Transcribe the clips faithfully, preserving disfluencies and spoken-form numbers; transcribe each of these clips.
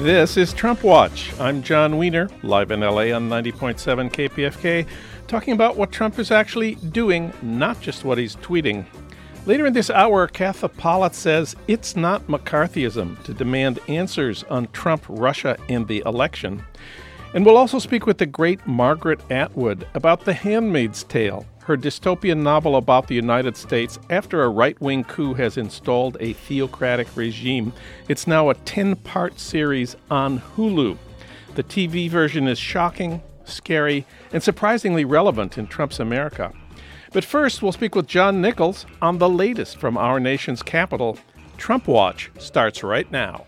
This is Trump Watch. I'm John Wiener, live in L A on ninety point seven K P F K, talking about what Trump is actually doing, not just what he's tweeting. Later in this hour, Katha Pollitt says it's not McCarthyism to demand answers on Trump, Russia, and the election. And we'll also speak with the great Margaret Atwood about The Handmaid's Tale, her dystopian novel about the United States after a right-wing coup has installed a theocratic regime. It's now a ten-part series on Hulu. The T V version is shocking, scary, and surprisingly relevant in Trump's America. But first, we'll speak with John Nichols on the latest from our nation's capital. Trump Watch starts right now.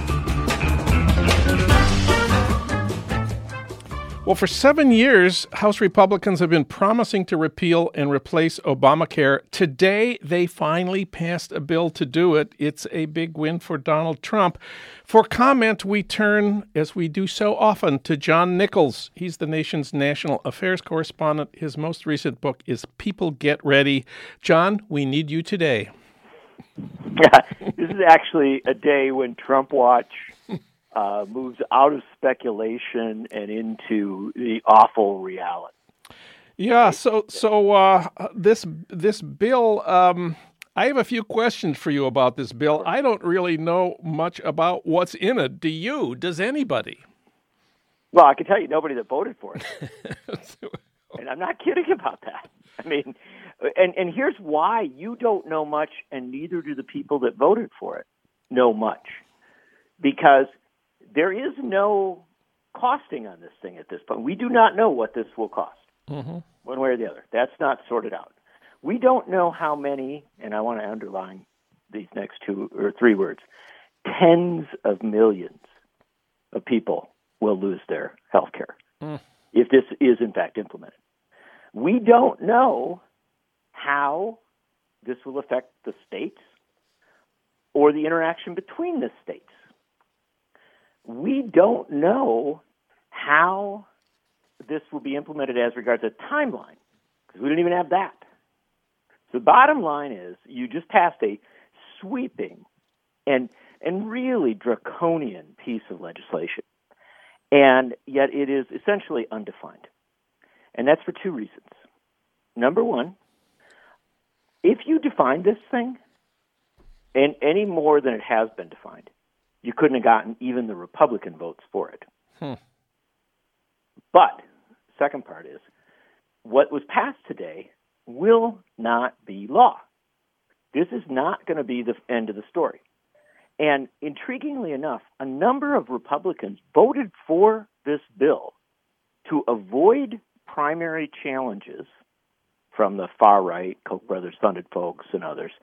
Well, for seven years, House Republicans have been promising to repeal and replace Obamacare. Today, they finally passed a bill to do it. It's a big win for Donald Trump. For comment, we turn, as we do so often, to John Nichols. He's the nation's national affairs correspondent. His most recent book is People Get Ready. John, we need you today. Yeah, this is actually a day when Trump Watch Uh, moves out of speculation and into the awful reality. Yeah, so so uh, this this bill, um, I have a few questions for you about this bill. I don't really know much about what's in it. Do you? Does anybody? Well, I can tell you nobody that voted for it. And I'm not kidding about that. I mean, and, and here's why you don't know much, and neither do the people that voted for it know much. Because there is no costing on this thing at this point. We do not know what this will cost, mm-hmm. one way or the other. That's not sorted out. We don't know how many, and I want to underline these next two or three words, tens of millions of people will lose their health care mm. if this is, in fact, implemented. We don't know how this will affect the states or the interaction between the states. We don't know how this will be implemented as regards a timeline, because we don't even have that. So the bottom line is you just passed a sweeping and and really draconian piece of legislation, and yet it is essentially undefined. And that's for two reasons. Number one, if you define this thing and any more than it has been defined, you couldn't have gotten even the Republican votes for it. Hmm. But second part is, what was passed today will not be law. This is not going to be the end of the story. And intriguingly enough, a number of Republicans voted for this bill to avoid primary challenges from the far right, Koch brothers funded folks and others,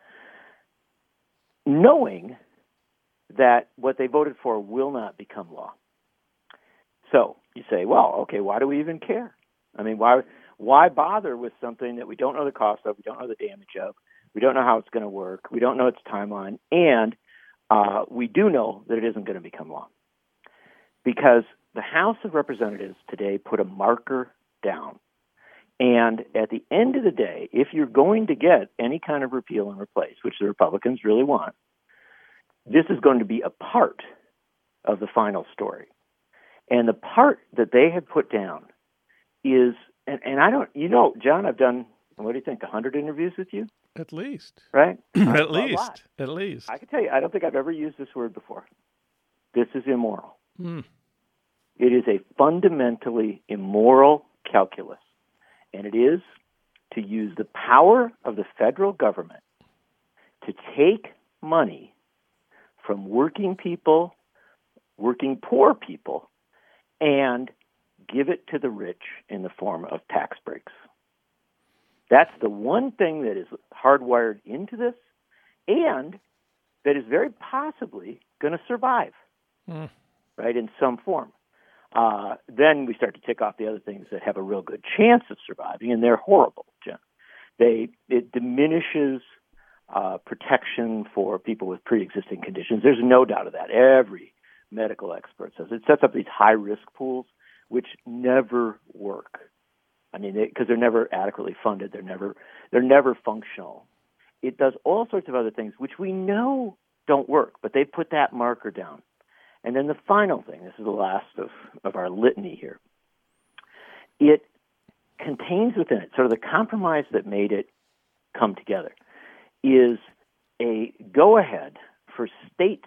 knowing that what they voted for will not become law. So you say, well, okay, why do we even care? I mean, why why bother with something that we don't know the cost of, we don't know the damage of, we don't know how it's going to work, we don't know its timeline, and uh, we do know that it isn't going to become law. Because the House of Representatives today put a marker down. And at the end of the day, if you're going to get any kind of repeal and replace, which the Republicans really want, this is going to be a part of the final story. And the part that they have put down is, and, and I don't, you know, John, I've done, what do you think, one hundred interviews with you? At least. Right? At a least. Lot. At least. I can tell you, I don't think I've ever used this word before. This is immoral. Mm. It is a fundamentally immoral calculus. And it is to use the power of the federal government to take money from working people, working poor people, and give it to the rich in the form of tax breaks. That's the one thing that is hardwired into this and that is very possibly going to survive, mm. right, in some form. Uh, then we start to tick off the other things that have a real good chance of surviving, and they're horrible, Jen. They, it diminishes uh, protection for people with pre-existing conditions. There's no doubt of that. Every medical expert says it sets up these high-risk pools, which never work. I mean, because they, they're never adequately funded. They're never they're never functional. It does all sorts of other things, which we know don't work, but they put that marker down. And then the final thing, this is the last of, of our litany here, it contains within it, sort of the compromise that made it come together, is a go-ahead for states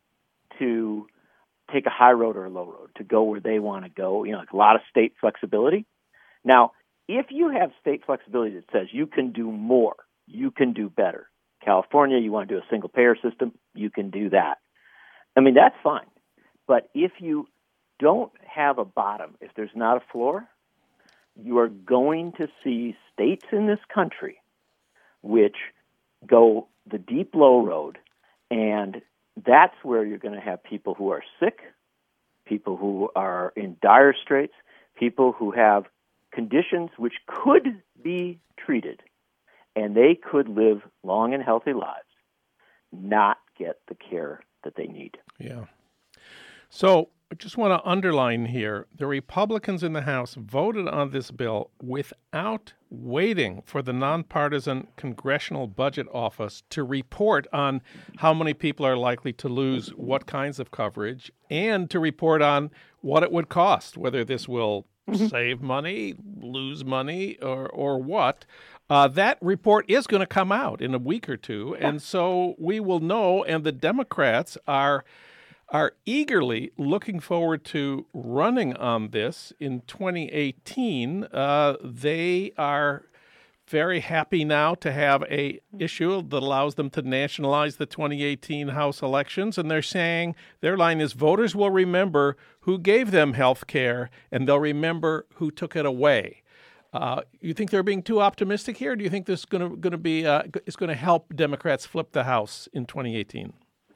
to take a high road or a low road, to go where they want to go, you know, like a lot of state flexibility. Now, if you have state flexibility that says you can do more, you can do better. California, you want to do a single-payer system, you can do that. I mean, that's fine. But if you don't have a bottom, if there's not a floor, you are going to see states in this country which go the deep low road, and that's where you're going to have people who are sick, people who are in dire straits, people who have conditions which could be treated, and they could live long and healthy lives, not get the care that they need. Yeah. So I just want to underline here, the Republicans in the House voted on this bill without waiting for the nonpartisan Congressional Budget Office to report on how many people are likely to lose what kinds of coverage and to report on what it would cost, whether this will mm-hmm. save money, lose money, or, or what. Uh, that report is going to come out in a week or two, yeah. and so we will know, and the Democrats are are eagerly looking forward to running on this in twenty eighteen. Uh, they are very happy now to have a issue that allows them to nationalize the twenty eighteen House elections, and they're saying, their line is, voters will remember who gave them health care, and they'll remember who took it away. Uh, you think they're being too optimistic here? Or do you think this is going to going to be uh, is going to help Democrats flip the House in twenty eighteen?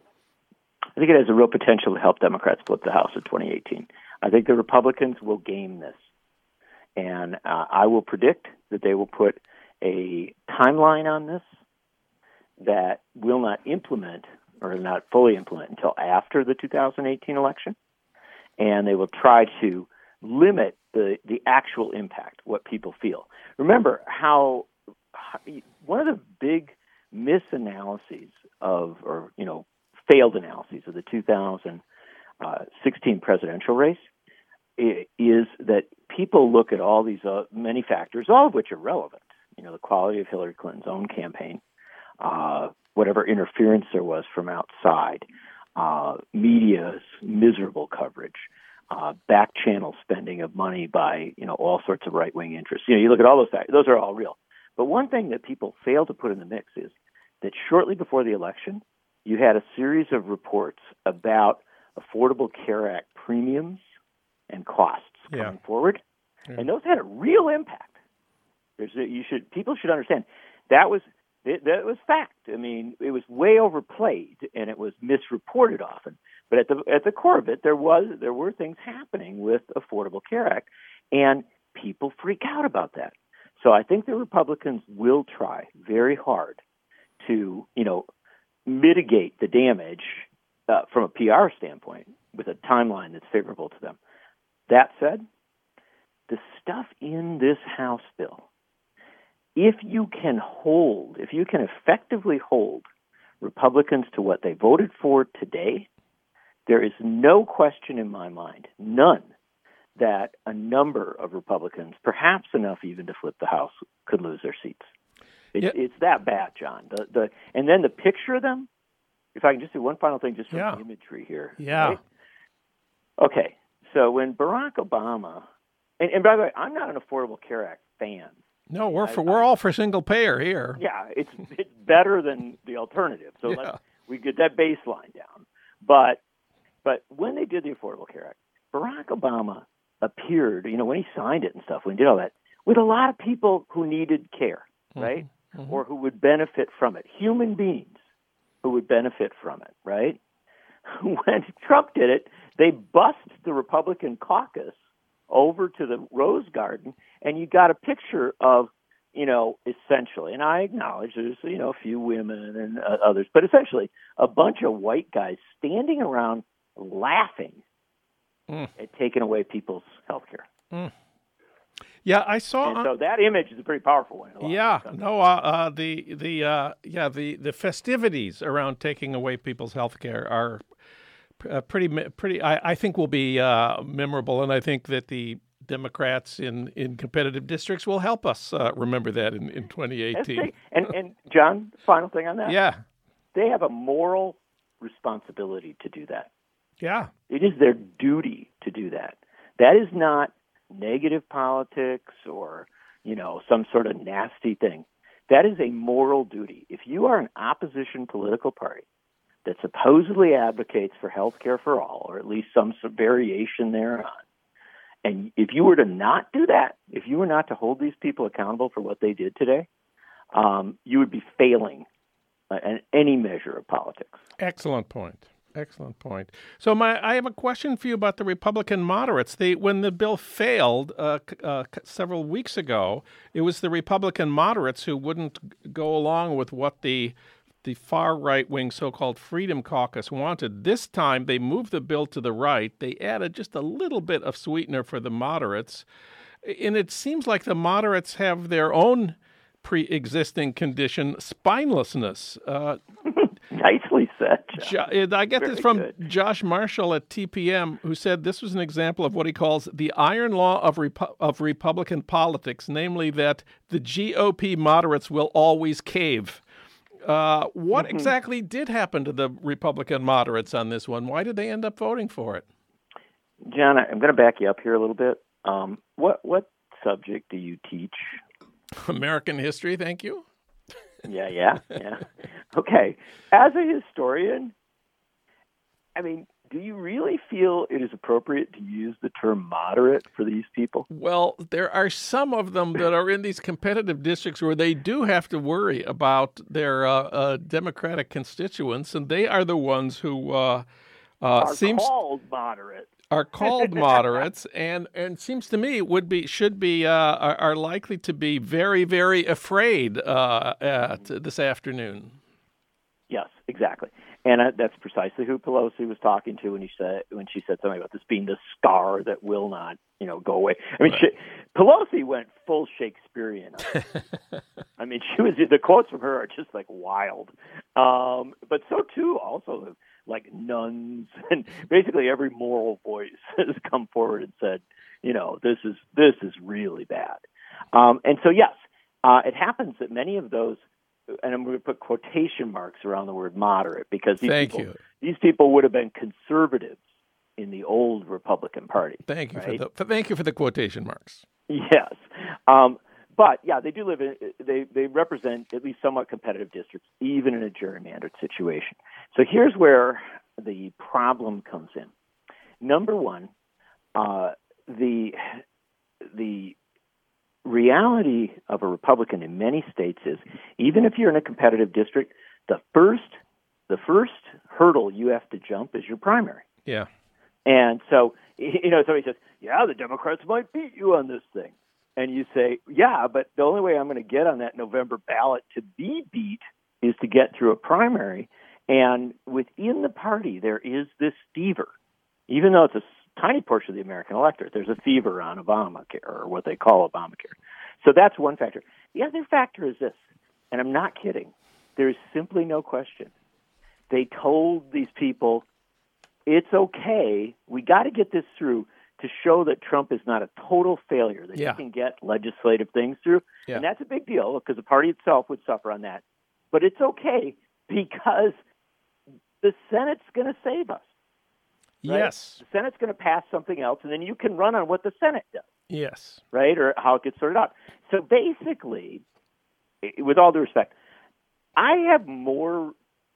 I think it has a real potential to help Democrats flip the House in twenty eighteen. I think the Republicans will game this, and uh, I will predict that they will put a timeline on this that will not implement or not fully implement until after the two thousand eighteen election, and they will try to limit the, the actual impact, what people feel. Remember how, how one of the big misanalyses of, or, you know, failed analyses of the two thousand sixteen presidential race is that people look at all these uh, many factors, all of which are relevant. You know, the quality of Hillary Clinton's own campaign, uh, whatever interference there was from outside, uh, media's miserable coverage, uh, back channel spending of money by, you know, all sorts of right-wing interests. You know, you look at all those factors, those are all real. But one thing that people fail to put in the mix is that shortly before the election, you had a series of reports about Affordable Care Act premiums and costs yeah. coming forward, yeah. and those had a real impact. There's a, you should people should understand that was it, that was fact. I mean, it was way overplayed and it was misreported often. But at the at the core of it, there was there were things happening with Affordable Care Act, and people freak out about that. So I think the Republicans will try very hard to, you know, mitigate the damage uh, from a P R standpoint with a timeline that's favorable to them. That said, the stuff in this House bill, if you can hold, if you can effectively hold Republicans to what they voted for today, there is no question in my mind, none, that a number of Republicans, perhaps enough even to flip the House, could lose their seats. It, yeah. It's that bad, John. The, the and then the picture of them, if I can just do one final thing just from yeah. the imagery here. Yeah. Right? Okay, so when Barack Obama, and, and by the way, I'm not an Affordable Care Act fan. No, we're I, for, we're I, all for single payer here. Yeah, it's it's better than the alternative. So yeah. let's, we get that baseline down. But but when they did the Affordable Care Act, Barack Obama appeared, you know, when he signed it and stuff, when he did all that, with a lot of people who needed care, right? Mm-hmm. Mm-hmm. Or who would benefit from it. Human beings who would benefit from it, right? When Trump did it, they bussed the Republican caucus over to the Rose Garden, and you got a picture of, you know, essentially, and I acknowledge there's, you know, a few women and uh, others, but essentially a bunch of white guys standing around laughing mm. at taking away people's health care. Mm. Yeah, I saw. And so that image is a pretty powerful one. Yeah, no, uh, uh, the the uh, yeah the, the festivities around taking away people's health care are uh, pretty, pretty. I, I think will be uh, memorable, and I think that the Democrats in, in competitive districts will help us uh, remember that in, in twenty eighteen. And, and John, final thing on that. Yeah. They have a moral responsibility to do that. Yeah. It is their duty to do that. That is not negative politics or, you know, some sort of nasty thing. That is a moral duty. If you are an opposition political party that supposedly advocates for health care for all, or at least some variation thereon, and if you were to not do that, if you were not to hold these people accountable for what they did today, um, you would be failing uh, in any measure of politics. Excellent point. Excellent point. So, my, I have a question for you about the Republican moderates. They, when the bill failed uh, uh, several weeks ago, it was the Republican moderates who wouldn't go along with what the the far right-wing so-called Freedom Caucus wanted. This time, they moved the bill to the right. They added just a little bit of sweetener for the moderates, and it seems like the moderates have their own pre-existing condition, spinelessness. Uh, Nicely said. Jo- I get Very this from good. Josh Marshall at T P M, who said this was an example of what he calls the iron law of Repu- of Republican politics, namely that the G O P moderates will always cave. Uh, what Mm-hmm. exactly did happen to the Republican moderates on this one? Why did they end up voting for it? John, I'm going to back you up here a little bit. Um, what what subject do you teach? American history, thank you. Yeah, yeah, yeah. Okay. As a historian, I mean, do you really feel it is appropriate to use the term moderate for these people? Well, there are some of them that are in these competitive districts where they do have to worry about their uh, uh, Democratic constituents, and they are the ones who uh, uh, Are seems called moderate. are called moderates, and and seems to me would be should be uh, are, are likely to be very very afraid uh, uh, t- this afternoon. Yes, exactly. And uh, that's precisely who Pelosi was talking to when he said when she said something about this being the scar that will not, you know, go away. I mean, Right. she, Pelosi went full Shakespearean. I mean, she was the quotes from her are just like wild. Um, but so too, also like nuns and basically every moral voice has come forward and said, you know, this is this is really bad. Um, and so yes, uh, it happens that many of those. And I'm going to put quotation marks around the word moderate because these Thank people, you. these people would have been conservatives in the old Republican Party. Thank you right? for the thank you for the quotation marks. Yes, um, but yeah, they do live in. They they represent at least somewhat competitive districts, even in a gerrymandered situation. So here's where the problem comes in. Number one, uh, the the reality of a Republican in many states is, even if you're in a competitive district, the first the first hurdle you have to jump is your primary. Yeah. And so, you know, somebody says, yeah, the Democrats might beat you on this thing. And you say, yeah, but the only way I'm going to get on that November ballot to be beat is to get through a primary. And within the party, there is this fever, even though it's a tiny portion of the American electorate. There's a fever on Obamacare, or what they call Obamacare. So that's one factor. The other factor is this, and I'm not kidding. There's simply no question. They told these people, it's okay. We got to get this through to show that Trump is not a total failure, that Yeah. he can get legislative things through. Yeah. And that's a big deal because the party itself would suffer on that. But it's okay because the Senate's going to save us. Right? Yes. The Senate's going to pass something else, and then you can run on what the Senate does, Yes. right, or how it gets sorted out. So basically, i- with all due respect, I have more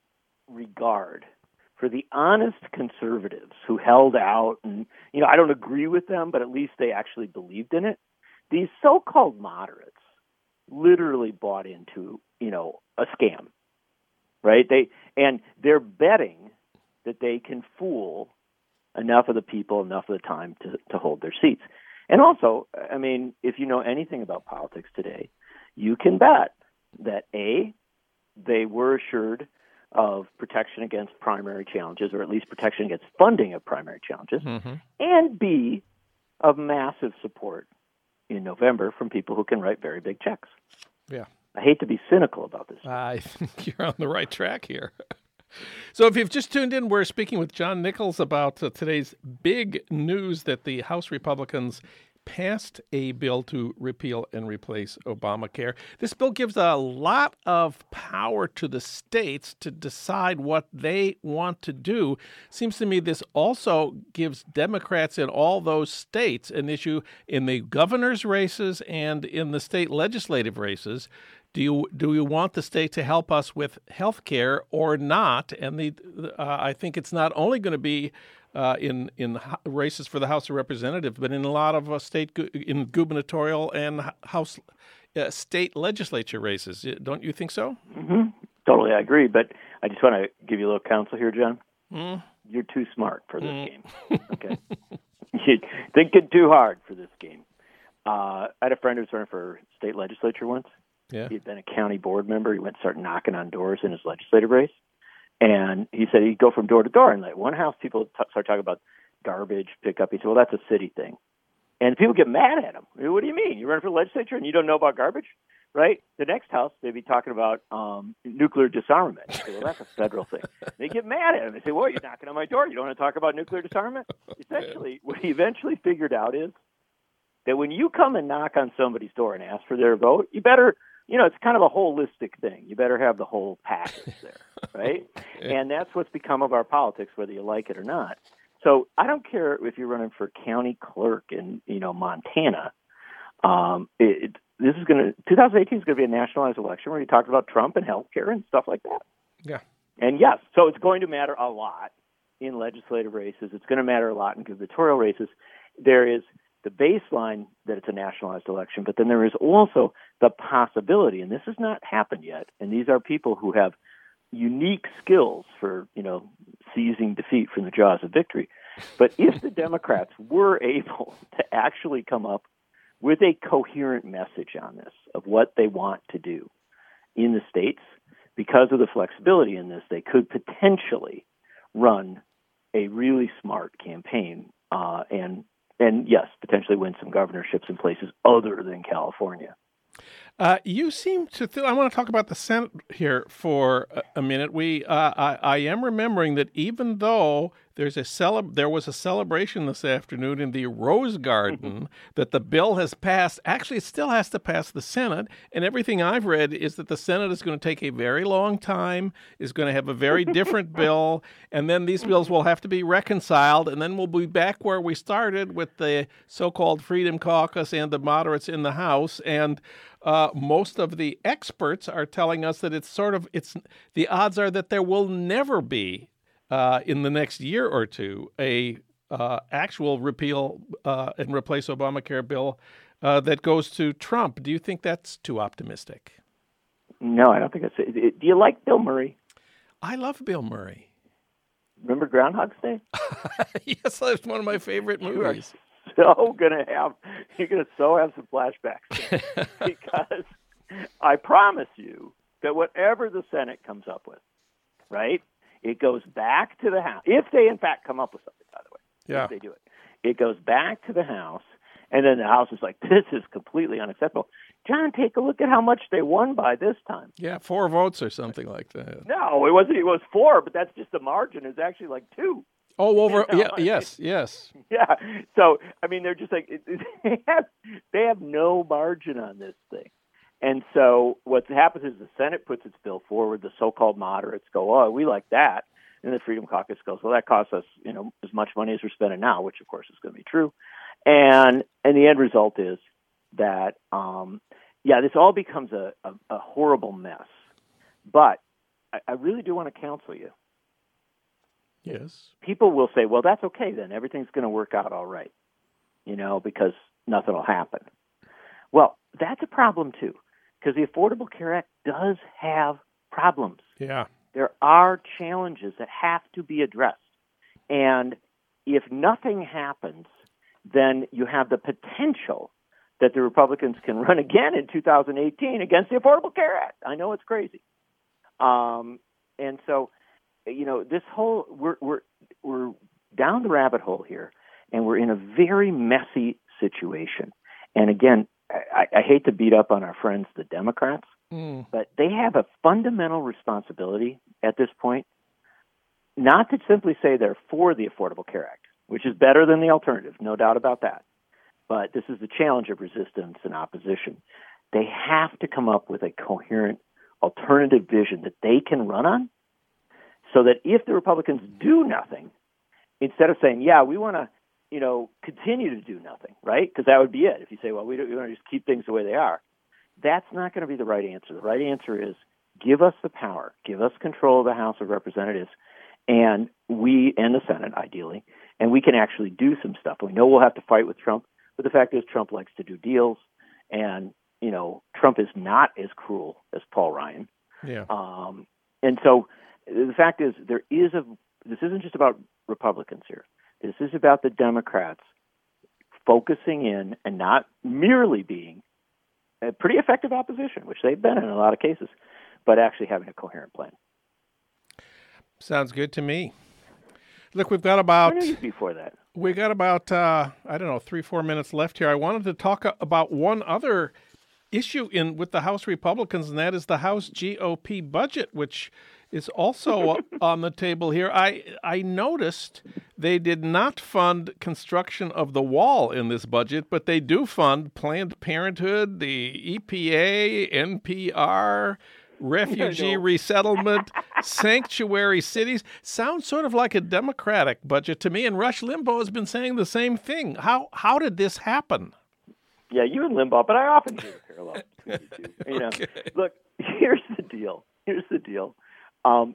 regard for the honest conservatives who held out, and, you know, I don't agree with them, but at least they actually believed in it. These so-called moderates literally bought into, you know, a scam, right? They and they're betting that they can fool enough of the people enough of the time to, to hold their seats. And also, I mean, if you know anything about politics today, you can bet that A, they were assured of protection against primary challenges, or at least protection against funding of primary challenges, Mm-hmm. and B, of massive support in November from people who can write very big checks. Yeah. I hate to be cynical about this. I think you're on the right track here. So if you've just tuned in, we're speaking with John Nichols about uh, today's big news that the House Republicans passed a bill to repeal and replace Obamacare. This bill gives a lot of power to the states to decide what they want to do. Seems to me this also gives Democrats in all those states an issue in the governor's races and in the state legislative races. Do you do you want the state to help us with health care or not? And the uh, I think it's not only going to be uh, in in races for the House of Representatives, but in a lot of uh, state gu- in gubernatorial and House uh, state legislature races. Don't you think so? Mm-hmm. Totally, I agree. But I just want to give you a little counsel here, John. Mm. You're too smart for this Mm. game. Okay, you're thinking too hard for this game. Uh, I had a friend who was running for state legislature once. Yeah. He'd been a county board member. He went and started knocking on doors in his legislative race. And he said he'd go from door to door. And like one house, people t- start talking about garbage pickup. He said, well, that's a city thing. And people get mad at him. What do you mean? You're running for legislature and you don't know about garbage? Right? The next house, they'd be talking about um, nuclear disarmament. I say, well, that's a federal thing. They get mad at him. They say, well, you're knocking on my door. You don't want to talk about nuclear disarmament? Essentially, what he eventually figured out is that when you come and knock on somebody's door and ask for their vote, you better, you know, it's kind of a holistic thing. You better have the whole package there, right? Yeah. And that's what's become of our politics, whether you like it or not. So I don't care if you're running for county clerk in, you know, Montana. Um, it, this is going to, twenty eighteen is going to be a nationalized election where you talked about Trump and healthcare and stuff like that. Yeah. And yes, so it's going to matter a lot in legislative races. It's going to matter a lot in gubernatorial races. There is the baseline that it's a nationalized election, but then there is also the possibility, and this has not happened yet, and these are people who have unique skills for, you know, seizing defeat from the jaws of victory. But if the Democrats were able to actually come up with a coherent message on this of what they want to do in the states, because of the flexibility in this, they could potentially run a really smart campaign uh, and And yes, potentially win some governorships in places other than California. Uh, you seem to. Th- I want to talk about the Senate here for a, a minute. We, uh, I, I am remembering that even though there's a cele- there was a celebration this afternoon in the Rose Garden that the bill has passed. Actually, it still has to pass the Senate, and everything I've read is that the Senate is going to take a very long time, is going to have a very different bill, and then these bills will have to be reconciled, and then we'll be back where we started with the so-called Freedom Caucus and the moderates in the House, and uh, most of the experts are telling us that it's sort of it's the odds are that there will never be uh, in the next year or two a uh, actual repeal uh, and replace Obamacare bill uh, that goes to Trump. Do you think that's too optimistic? No, I don't think that's it. Do you like Bill Murray? I love Bill Murray. Remember Groundhog's Day? Yes, that's one of my favorite movies. So gonna have you're gonna so have some flashbacks because I promise you that whatever the Senate comes up with, right, it goes back to the House. If they in fact come up with something, by the way, yeah. if they do it, it goes back to the House, and then the House is like, this is completely unacceptable. John, take a look at how much they won by this time. Yeah, four votes or something like that. No, it wasn't. It was four, but that's just the margin. It's actually like two. Oh, over You know, yeah, yes, yes. Yeah. So I mean, they're just like it, it, they have they have no margin on this thing, and so what happens is the Senate puts its bill forward. The so-called moderates go, "Oh, we like that," and the Freedom Caucus goes, "Well, that costs us, you know, as much money as we're spending now," which of course is going to be true, and and the end result is that um, yeah, this all becomes a, a, a horrible mess. But I, I really do want to counsel you. Yes. People will say, well, that's okay then. Everything's going to work out all right, you know, because nothing will happen. Well, that's a problem, too, because the Affordable Care Act does have problems. Yeah. There are challenges that have to be addressed. And if nothing happens, then you have the potential that the Republicans can run again in two thousand eighteen against the Affordable Care Act. I know it's crazy. Um, and so... You know, this whole we're we're we're down the rabbit hole here, and we're in a very messy situation. And again, I, I hate to beat up on our friends, the Democrats, mm. but they have a fundamental responsibility at this point not to simply say they're for the Affordable Care Act, which is better than the alternative, no doubt about that. But this is the challenge of resistance and opposition. They have to come up with a coherent alternative vision that they can run on, so that if the Republicans do nothing, instead of saying, yeah, we want to, you know, continue to do nothing, right? Because that would be it. If you say, well, we, don't, we want to just keep things the way they are, that's not going to be the right answer. The right answer is give us the power, give us control of the House of Representatives, and we, and the Senate, ideally, and we can actually do some stuff. We know we'll have to fight with Trump, but the fact is Trump likes to do deals, and, you know, Trump is not as cruel as Paul Ryan. Yeah. Um, and so the fact is there is a, this isn't just about Republicans here. This is about the Democrats focusing in and not merely being a pretty effective opposition, which they've been in a lot of cases, but actually having a coherent plan. Sounds good to me. Look, we've got about before that. We got about uh, I don't know three, four minutes left here. I wanted to talk about one other issue in with the House Republicans, and that is the House G O P budget, which is also on the table here. I I noticed they did not fund construction of the wall in this budget, but they do fund Planned Parenthood, the E P A, N P R, refugee resettlement, sanctuary cities. Sounds sort of like a Democratic budget to me, and Rush Limbaugh has been saying the same thing. How how did this happen? Yeah, you and Limbaugh, but I often see the parallel between you two. You know, okay. Look, here's the deal. Here's the deal. Um,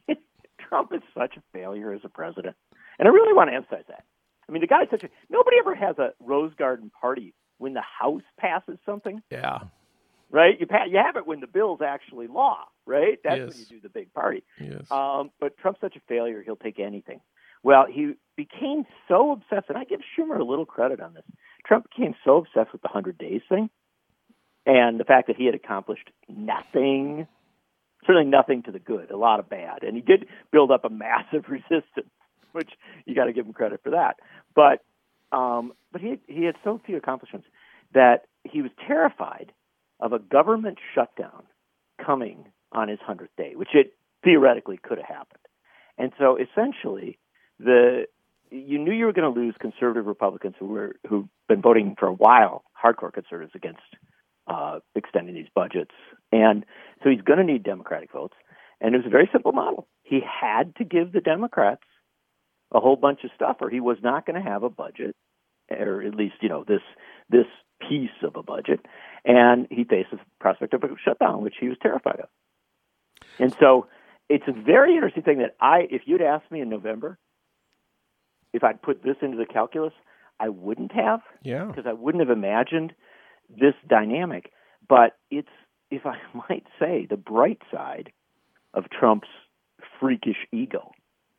Trump is such a failure as a president, and I really want to emphasize that. I mean, the guy's such a nobody ever has a Rose Garden party when the House passes something. Yeah. Right? You pa- you have it when the bill's actually law, right? That's yes. when you do the big party. Yes. Um, but Trump's such a failure, he'll take anything. Well, he became so obsessed, and I give Schumer a little credit on this. Trump became so obsessed with the one hundred days thing and the fact that he had accomplished nothing, certainly nothing to the good, a lot of bad. And he did build up a massive resistance, which you got to give him credit for that. But um, but he he had so few accomplishments that he was terrified of a government shutdown coming on his hundredth day, which it theoretically could have happened. And so essentially, the you knew you were going to lose conservative Republicans who were who've been voting for a while, hardcore conservatives, against uh, extending these budgets. And so he's going to need Democratic votes. And it was a very simple model. He had to give the Democrats a whole bunch of stuff, or he was not going to have a budget, or at least, you know, this this piece of a budget. And he faced the prospect of a shutdown, which he was terrified of. And so it's a very interesting thing that I, if you'd asked me in November, if I'd put this into the calculus, I wouldn't have. Yeah. Because I wouldn't have imagined this dynamic. But it's, if I might say, the bright side of Trump's freakish ego.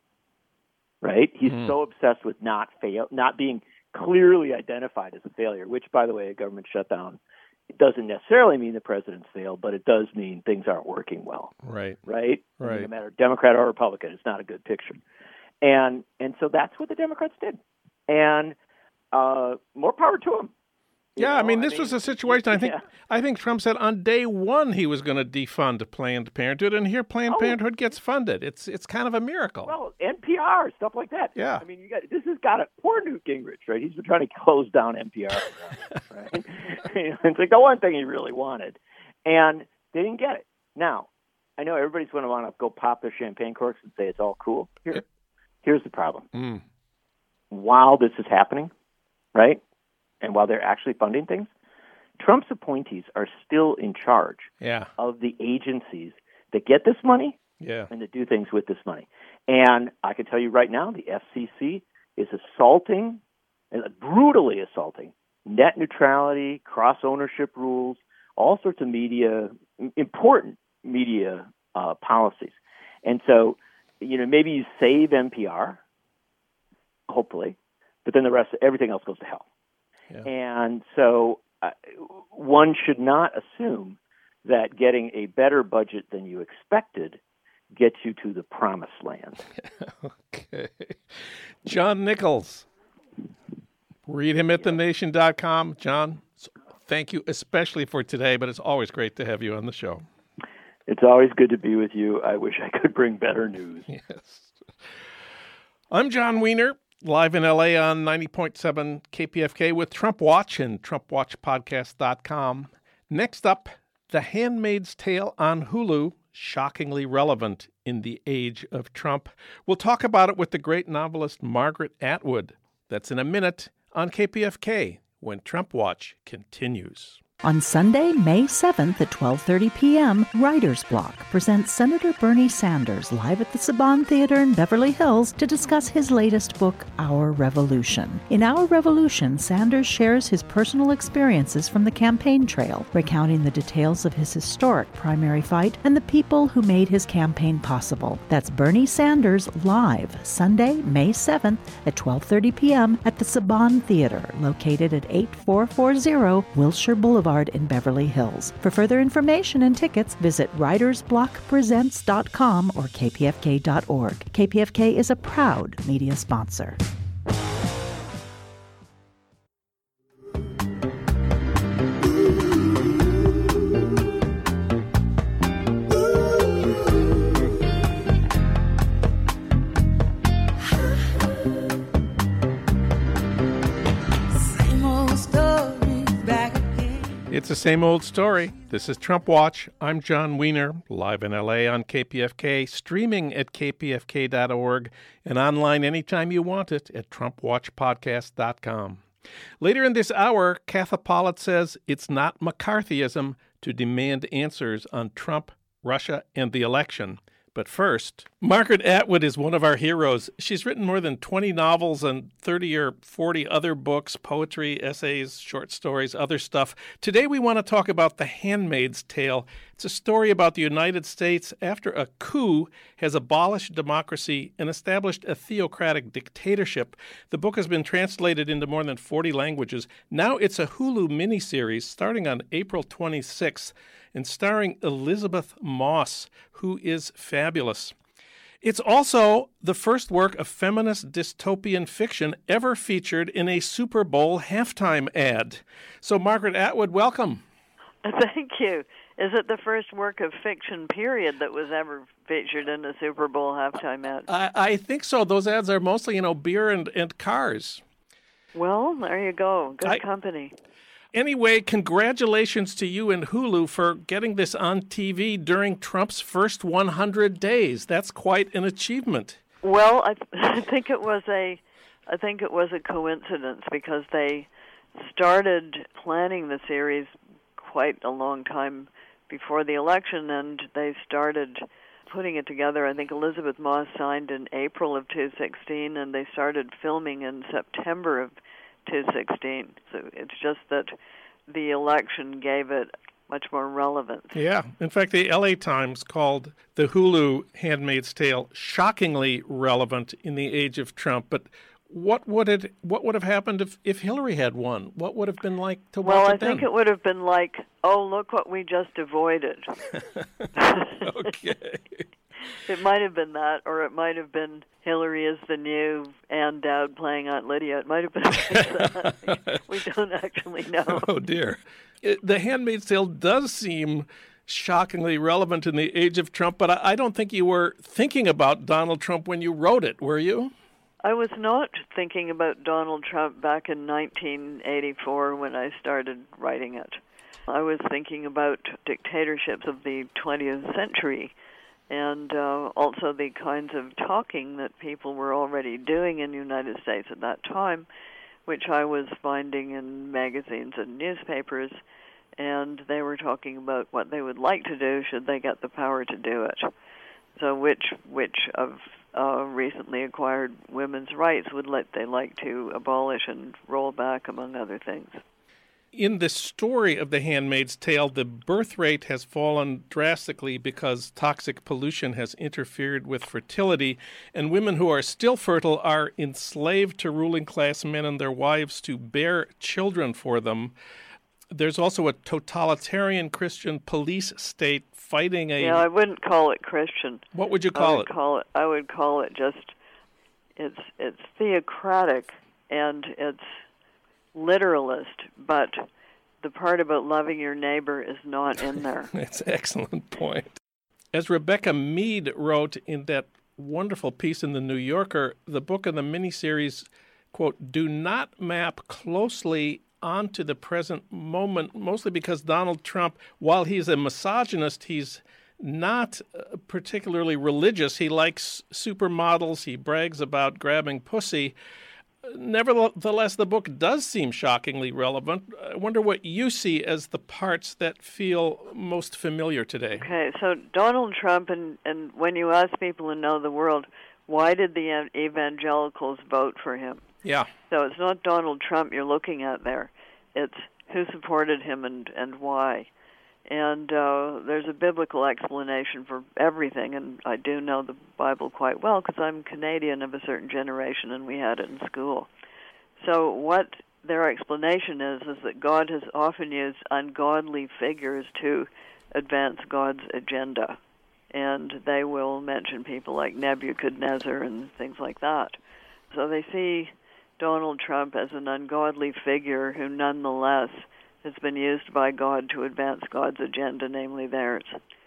Right? He's mm. so obsessed with not fail, not being clearly identified as a failure, which, by the way, a government shutdown, it doesn't necessarily mean the president's failed, but it does mean things aren't working well. Right. Right? Right. I mean, no matter Democrat or Republican, it's not a good picture. And and so that's what the Democrats did. And uh, more power to them. Yeah, know? I mean, this I mean, was a situation. I think yeah. I think Trump said on day one he was going to defund Planned Parenthood, and here Planned oh. Parenthood gets funded. It's it's kind of a miracle. Well, N P R, stuff like that. Yeah. I mean, you got this has got a poor Newt Gingrich, right? He's been trying to close down N P R, right? It's like the one thing he really wanted, and they didn't get it. Now, I know everybody's going to want to go pop their champagne corks and say it's all cool. Here, here's the problem. Mm. While this is happening, right, and while they're actually funding things, Trump's appointees are still in charge yeah. of the agencies that get this money yeah. and that do things with this money. And I can tell you right now, the F C C is assaulting, brutally assaulting, net neutrality, cross-ownership rules, all sorts of media, important media uh, policies. And so, you know, maybe you save N P R, hopefully, but then the rest, everything else goes to hell. Yeah. And so uh, one should not assume that getting a better budget than you expected gets you to the promised land. Okay. John Nichols. Read him at the nation dot com. John, thank you especially for today, but it's always great to have you on the show. It's always good to be with you. I wish I could bring better news. Yes. I'm John Wiener, live in L A on ninety point seven K P F K with Trump Watch and Trump Watch Podcast dot com. Next up, The Handmaid's Tale on Hulu, shockingly relevant in the age of Trump. We'll talk about it with the great novelist Margaret Atwood. That's in a minute on K P F K when Trump Watch continues. On Sunday, May seventh at twelve thirty p.m., Writer's Block presents Senator Bernie Sanders live at the Saban Theater in Beverly Hills to discuss his latest book, Our Revolution. In Our Revolution, Sanders shares his personal experiences from the campaign trail, recounting the details of his historic primary fight and the people who made his campaign possible. That's Bernie Sanders live, Sunday, May seventh at twelve thirty p.m. at the Saban Theater, located at eighty-four forty Wilshire Boulevard in Beverly Hills. For further information and tickets, visit writers block presents dot com or k p f k dot org. K P F K is a proud media sponsor. It's the same old story. This is Trump Watch. I'm John Wiener, live in L A on K P F K, streaming at k p f k dot org, and online anytime you want it at trump watch podcast dot com. Later in this hour, Katha Pollitt says it's not McCarthyism to demand answers on Trump, Russia, and the election. But first, Margaret Atwood is one of our heroes. She's written more than twenty novels and thirty or forty other books, poetry, essays, short stories, other stuff. Today we want to talk about The Handmaid's Tale. It's a story about the United States after a coup has abolished democracy and established a theocratic dictatorship. The book has been translated into more than forty languages. Now it's a Hulu miniseries starting on April twenty-sixth. And starring Elizabeth Moss, who is fabulous. It's also the first work of feminist dystopian fiction ever featured in a Super Bowl halftime ad. So, Margaret Atwood, welcome. Thank you. Is it the first work of fiction, period, that was ever featured in a Super Bowl halftime ad? I, I think so. Those ads are mostly, you know, beer and, and cars. Well, there you go. Good I, company. Anyway, congratulations to you and Hulu for getting this on T V during Trump's first one hundred days. That's quite an achievement. Well, I, th- I think it was a, I think it was a coincidence because they started planning the series quite a long time before the election, and they started putting it together. I think Elizabeth Moss signed in April of two thousand sixteen, and they started filming in September of two thousand sixteen. So it's just that the election gave it much more relevance. Yeah. In fact, the L A Times called the Hulu Handmaid's Tale shockingly relevant in the age of Trump. But what would it what would have happened if, if Hillary had won? What would have been like to watch well, it I then? think it would have been like, oh, look what we just avoided. Okay. It might have been that, or it might have been Hillary is the new Ann Dowd playing Aunt Lydia. It might have been like that. We don't actually know. Oh, dear. It, the Handmaid's Tale does seem shockingly relevant in the age of Trump, but I, I don't think you were thinking about Donald Trump when you wrote it, were you? I was not thinking about Donald Trump back in nineteen eighty-four when I started writing it. I was thinking about dictatorships of the twentieth century, and uh, also the kinds of talking that people were already doing in the United States at that time, which I was finding in magazines and newspapers, and they were talking about what they would like to do should they get the power to do it. So which which of uh, recently acquired women's rights would let they like to abolish and roll back, among other things. In the story of The Handmaid's Tale, the birth rate has fallen drastically because toxic pollution has interfered with fertility, and women who are still fertile are enslaved to ruling class men and their wives to bear children for them. There's also a totalitarian Christian police state fighting a... Yeah, I wouldn't call it Christian. What would you call I would it? Call it? I would call it just, it's it's theocratic and it's literalist, but the part about loving your neighbor is not in there. That's an excellent point. As Rebecca Mead wrote in that wonderful piece in the New Yorker. The book and the miniseries, quote, do not map closely onto the present moment, mostly because Donald Trump, while he's a misogynist, he's not particularly religious. He likes supermodels. He brags about grabbing pussy. Nevertheless, the book does seem shockingly relevant. I wonder what you see as the parts that feel most familiar today. Okay, so Donald Trump, and, and when you ask people who know the world, why did the evangelicals vote for him? Yeah. So it's not Donald Trump you're looking at there. It's who supported him and, and why. And uh, there's a biblical explanation for everything, and I do know the Bible quite well because I'm Canadian of a certain generation, and we had it in school. So what their explanation is, is that God has often used ungodly figures to advance God's agenda. And they will mention people like Nebuchadnezzar and things like that. So they see Donald Trump as an ungodly figure who nonetheless has been used by God to advance God's agenda, namely theirs.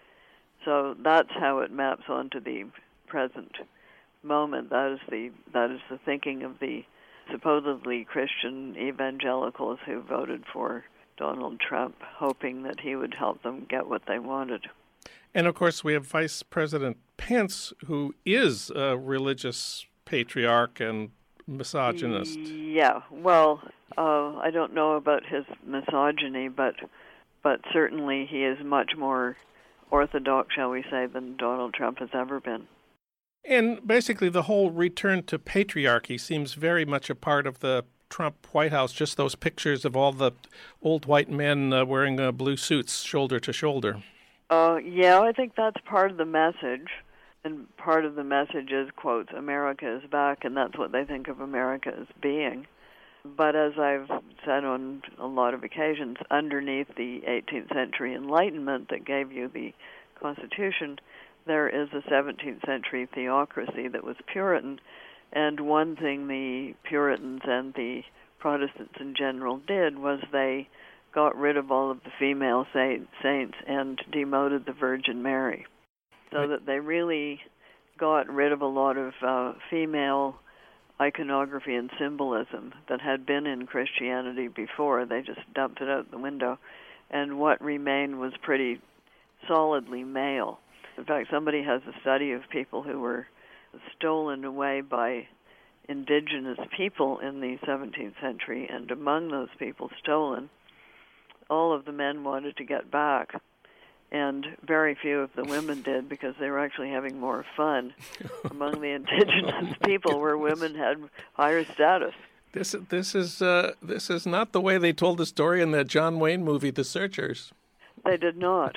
So that's how it maps onto the present moment. That is the that is the thinking of the supposedly Christian evangelicals who voted for Donald Trump, hoping that he would help them get what they wanted. And of course, we have Vice President Pence, who is a religious patriarch and misogynist. Yeah, well, uh, I don't know about his misogyny, but but certainly he is much more orthodox, shall we say, than Donald Trump has ever been. And basically the whole return to patriarchy seems very much a part of the Trump White House, just those pictures of all the old white men uh, wearing uh, blue suits shoulder to shoulder. Uh, yeah, I think that's part of the message. And part of the message is, quotes, America is back, and that's what they think of America as being. But as I've said on a lot of occasions, underneath the eighteenth century Enlightenment that gave you the Constitution, there is a seventeenth century theocracy that was Puritan. And one thing the Puritans and the Protestants in general did was they got rid of all of the female saints and demoted the Virgin Mary. So that they really got rid of a lot of uh, female iconography and symbolism that had been in Christianity before. They just dumped it out the window. And what remained was pretty solidly male. In fact, somebody has a study of people who were stolen away by indigenous people in the seventeenth century, and among those people stolen, all of the men wanted to get back. And very few of the women did because they were actually having more fun among the indigenous people where women had higher status. This this is uh, this is not the way they told the story in that John Wayne movie, The Searchers. They did not.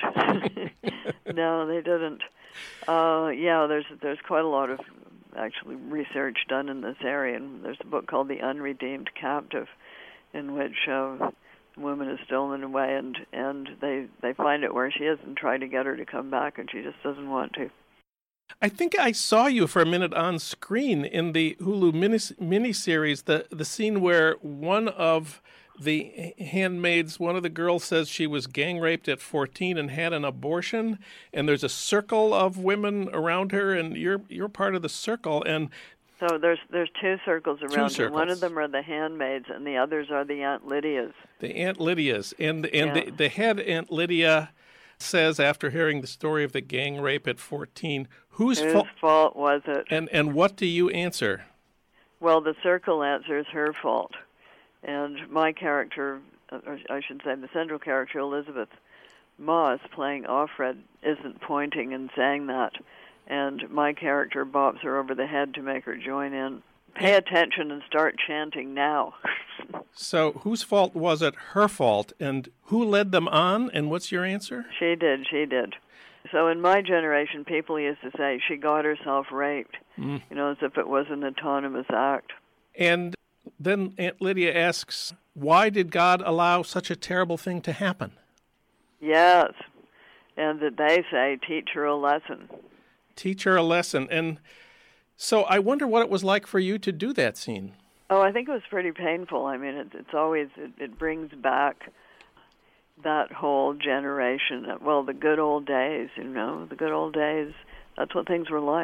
No, they didn't. Uh, yeah, there's there's quite a lot of actually research done in this area, and there's a book called The Unredeemed Captive, in which uh, woman is stolen away, and, and they, they find it where she is and try to get her to come back, and she just doesn't want to. I think I saw you for a minute on screen in the Hulu mini miniseries, the, the scene where one of the handmaids, one of the girls says she was gang raped at fourteen and had an abortion, and there's a circle of women around her, and you're you're part of the circle, and So there's there's two circles around two her. circles. One of them are the handmaids, and the others are the Aunt Lydias. The Aunt Lydias. And, and Yeah. the, the head Aunt Lydia says, after hearing the story of the gang rape at fourteen, whose Whose fault? fault was it? And, and what do you answer? Well, the circle answers her fault. And my character, or I should say the central character, Elizabeth Moss, playing Offred, isn't pointing and saying that. And my character bops her over the head to make her join in. Pay attention and start chanting now. So whose fault was it? Her fault. And who led them on? And what's your answer? She did, she did. So in my generation, people used to say she got herself raped, Mm. you know, as if it was an autonomous act. And then Aunt Lydia asks, why did God allow such a terrible thing to happen? Yes, and that they say, teach her a lesson. Teach her a lesson. And so I wonder what it was like for you to do that scene. Oh, I think it was pretty painful. I mean, it, it's always, it, it brings back that whole generation. Well, the good old days, you know, the good old days, that's what things were like.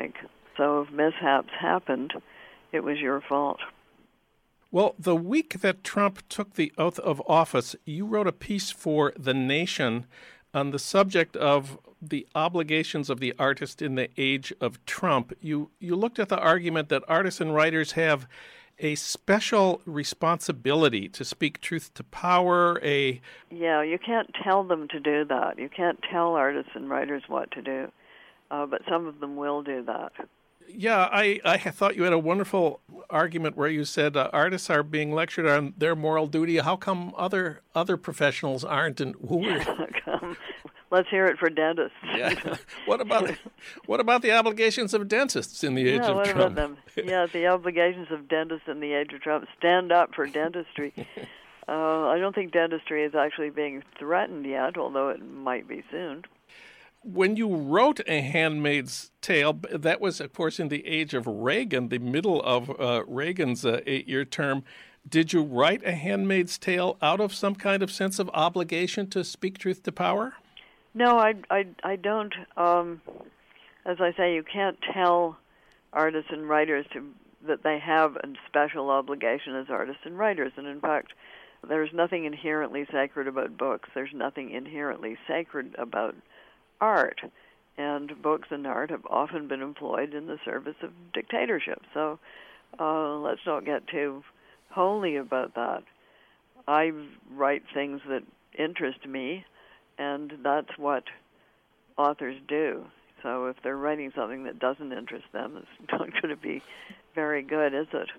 So if mishaps happened, it was your fault. Well, the week that Trump took the oath of office, you wrote a piece for The Nation on the subject of the obligations of the artist in the age of Trump. You you looked at the argument that artists and writers have a special responsibility to speak truth to power. A yeah, you can't tell them to do that. You can't tell artists and writers what to do, uh, but some of them will do that. Yeah, I, I thought you had a wonderful argument where you said uh, artists are being lectured on their moral duty. How come other other professionals aren't? And who are... Let's hear it for dentists. Yeah. What about what about the obligations of dentists in the age yeah, of what Trump? About them? Yeah, the obligations of dentists in the age of Trump. Stand up for dentistry. uh, I don't think dentistry is actually being threatened yet, although it might be soon. When you wrote A Handmaid's Tale, that was, of course, in the age of Reagan, the middle of uh, Reagan's uh, eight-year term. Did you write A Handmaid's Tale out of some kind of sense of obligation to speak truth to power? No, I, I, I don't. Um, as I say, you can't tell artists and writers to, that they have a special obligation as artists and writers. And in fact, there's nothing inherently sacred about books. There's nothing inherently sacred about art, and books and art have often been employed in the service of dictatorship. So uh, let's not get too holy about that. I write things that interest me, and that's what authors do. So if they're writing something that doesn't interest them, it's not going to be very good, is it?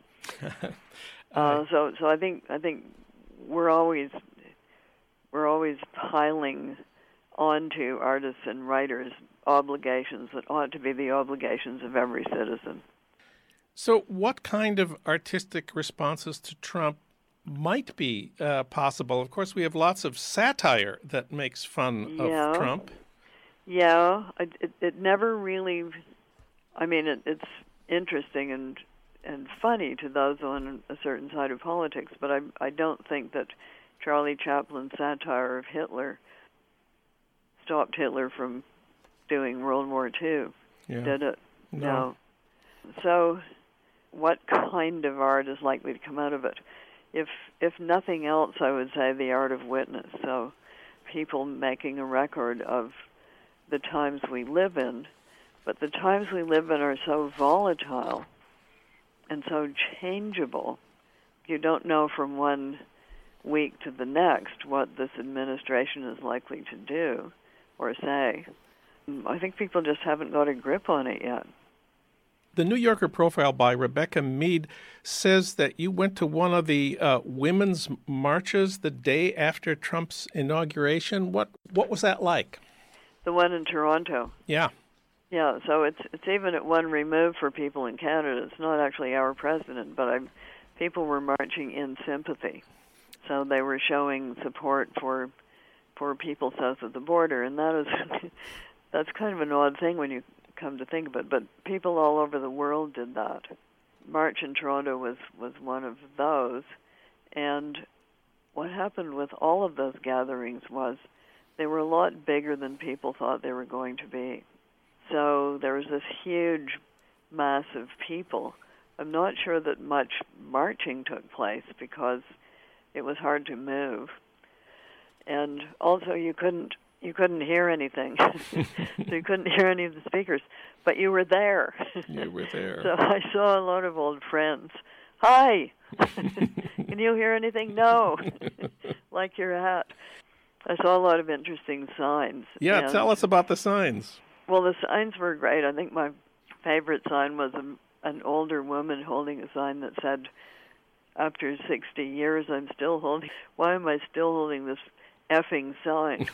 uh, so, so I think I think we're always we're always piling onto artists and writers obligations that ought to be the obligations of every citizen. So what kind of artistic responses to Trump might be uh, possible? Of course, we have lots of satire that makes fun yeah. of Trump. Yeah, it, it, it never really, I mean, it, it's interesting and and funny to those on a certain side of politics, but I, I don't think that Charlie Chaplin's satire of Hitler stopped Hitler from doing World War Two, yeah. did it? No. no. So what kind of art is likely to come out of it? If if nothing else, I would say the art of witness. So people making a record of the times we live in, but the times we live in are so volatile and so changeable. You don't know from one week to the next what this administration is likely to do or say. I think people just haven't got a grip on it yet. The New Yorker profile by Rebecca Mead says that you went to one of the uh, women's marches the day after Trump's inauguration. What what was that like? The one in Toronto. Yeah. Yeah, so it's it's even at one remove for people in Canada. It's not actually our president, but I'm, people were marching in sympathy. So they were showing support for for people south of the border, and that is that's kind of an odd thing when you come to think of it, but people all over the world did that. March in Toronto was, was one of those, and what happened with all of those gatherings was they were a lot bigger than people thought they were going to be. So there was this huge mass of people. I'm not sure that much marching took place because it was hard to move. And also you couldn't You couldn't hear anything. So you couldn't hear any of the speakers, but you were there. You were there. So I saw a lot of old friends. Hi! Can you hear anything? No. Like your hat. I saw a lot of interesting signs. Yeah, and, tell us about the signs. Well, the signs were great. I think my favorite sign was a, an older woman holding a sign that said, after sixty years, I'm still holding, why am I still holding this effing sign?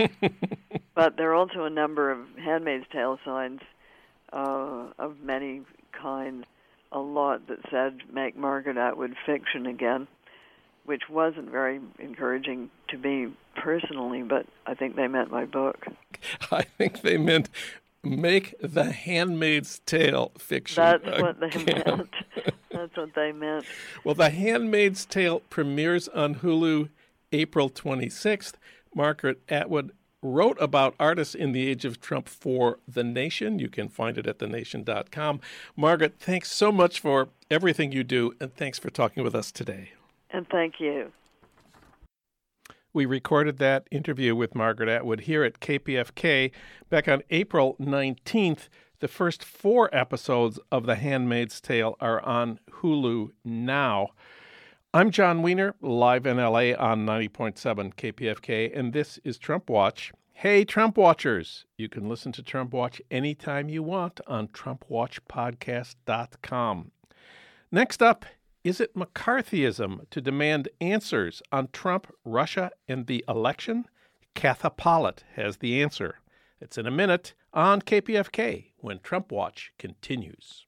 But there are also a number of Handmaid's Tale signs uh, of many kinds. A lot that said, make Margaret Atwood fiction again, which wasn't very encouraging to me personally, but I think they meant my book. I think they meant make The Handmaid's Tale fiction That's again. what they meant. That's what they meant. Well, The Handmaid's Tale premieres on Hulu April twenty-sixth. Margaret Atwood wrote about artists in the age of Trump for The Nation. You can find it at the nation dot com. Margaret, thanks so much for everything you do, and thanks for talking with us today. And thank you. We recorded that interview with Margaret Atwood here at K P F K back on April nineteenth. The first four episodes of The Handmaid's Tale are on Hulu now. I'm John Wiener, live in L A on ninety point seven K P F K, and this is Trump Watch. Hey, Trump Watchers! You can listen to Trump Watch anytime you want on trump watch podcast dot com. Next up, is it McCarthyism to demand answers on Trump, Russia, and the election? Katha Pollitt has the answer. It's in a minute on K P F K when Trump Watch continues.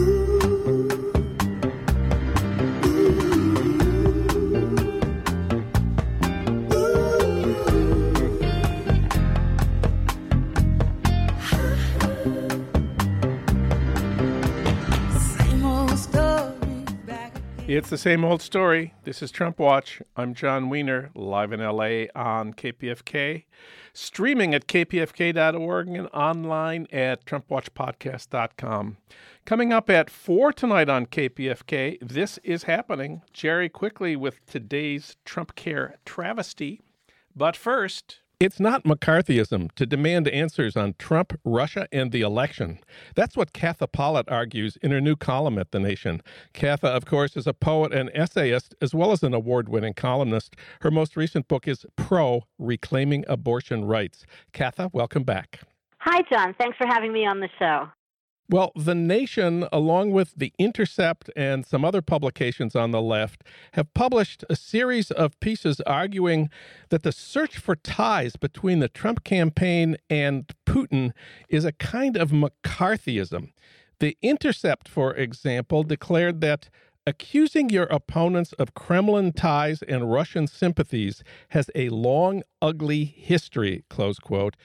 It's the same old story. This is Trump Watch. I'm John Wiener, live in L A on K P F K, streaming at k p f k dot org and online at trump watch podcast dot com. Coming up at four tonight on K P F K, This Is Happening. Jerry Quickly with today's Trump Care travesty. But first, it's not McCarthyism to demand answers on Trump, Russia, and the election. That's what Katha Pollitt argues in her new column at The Nation. Katha, of course, is a poet and essayist, as well as an award-winning columnist. Her most recent book is Pro, Reclaiming Abortion Rights. Katha, welcome back. Hi, John. Thanks for having me on the show. Well, The Nation, along with The Intercept and some other publications on the left, have published a series of pieces arguing that the search for ties between the Trump campaign and Putin is a kind of McCarthyism. The Intercept, for example, declared that accusing your opponents of Kremlin ties and Russian sympathies has a long, ugly history, close quote.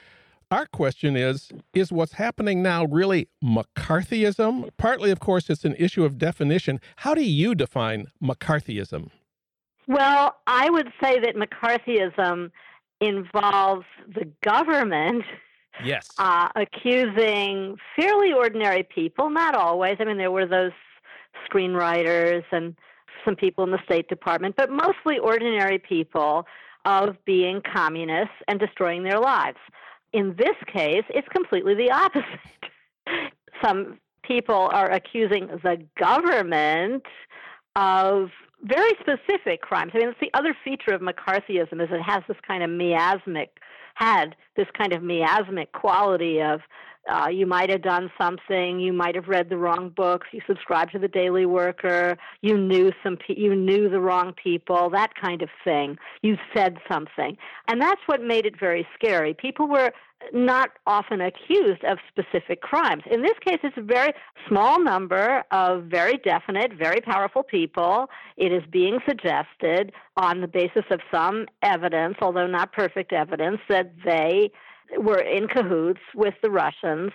Our question is, is what's happening now really McCarthyism? Partly, of course, it's an issue of definition. How do you define McCarthyism? Well, I would say that McCarthyism involves the government yes. uh, accusing fairly ordinary people, not always. I mean, there were those screenwriters and some people in the State Department, but mostly ordinary people of being communists and destroying their lives. In this case, it's completely the opposite. Some people are accusing the government of very specific crimes. I mean, that's the other feature of McCarthyism is it has this kind of miasmic, had this kind of miasmic quality of uh, you might have done something, you might have read the wrong books, you subscribed to the Daily Worker, you knew some, pe- you knew the wrong people, that kind of thing. You said something, and that's what made it very scary. People were not often accused of specific crimes. In this case, it's a very small number of very definite, very powerful people. It is being suggested on the basis of some evidence, although not perfect evidence, that they were in cahoots with the Russians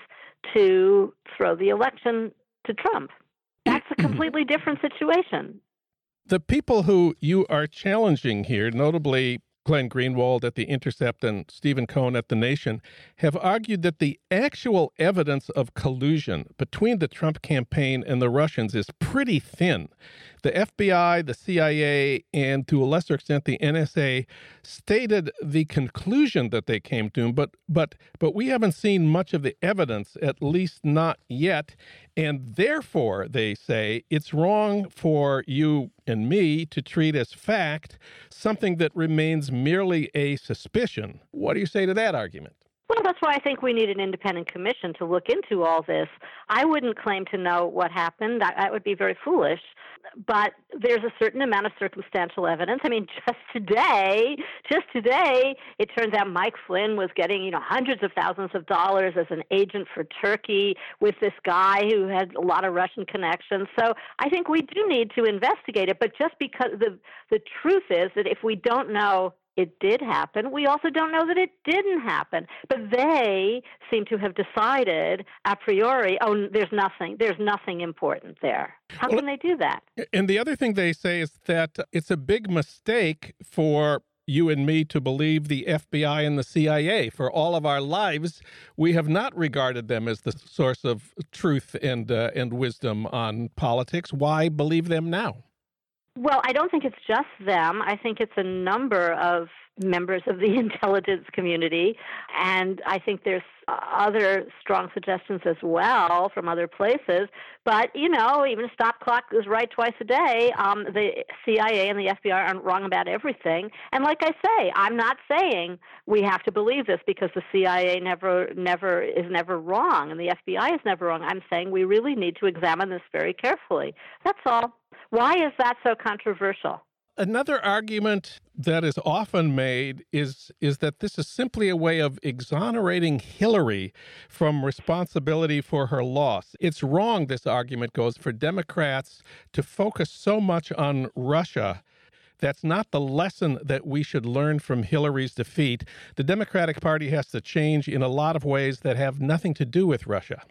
to throw the election to Trump. That's a completely different situation. The people who you are challenging here, notably Glenn Greenwald at The Intercept and Stephen Cohen at The Nation, have argued that the actual evidence of collusion between the Trump campaign and the Russians is pretty thin. The F B I, the C I A, and to a lesser extent the N S A stated the conclusion that they came to, but but but we haven't seen much of the evidence, at least not yet, and therefore, they say, it's wrong for you and me to treat as fact something that remains merely a suspicion. What do you say to that argument? Well, that's why I think we need an independent commission to look into all this. I wouldn't claim to know what happened. That, that would be very foolish. But there's a certain amount of circumstantial evidence. I mean, just today, just today, it turns out Mike Flynn was getting, you know, hundreds of thousands of dollars as an agent for Turkey with this guy who had a lot of Russian connections. So I think we do need to investigate it. But just because the the truth is that if we don't know it did happen, we also don't know that it didn't happen. But they seem to have decided a priori, oh, there's nothing, there's nothing important there. How well, can they do that? And the other thing they say is that it's a big mistake for you and me to believe the F B I and the C I A. For all of our lives, we have not regarded them as the source of truth and uh, and wisdom on politics. Why believe them now? Well, I don't think it's just them. I think it's a number of members of the intelligence community, and I think there's other strong suggestions as well from other places. But, you know, even a stop clock is right twice a day. Um, the C I A and the F B I aren't wrong about everything. And like I say, I'm not saying we have to believe this because the C I A never, never is never wrong and the F B I is never wrong. I'm saying we really need to examine this very carefully. That's all. Why is that so controversial? Another argument that is often made is is that this is simply a way of exonerating Hillary from responsibility for her loss. It's wrong, this argument goes, for Democrats to focus so much on Russia. That's not the lesson that we should learn from Hillary's defeat. The Democratic Party has to change in a lot of ways that have nothing to do with Russia.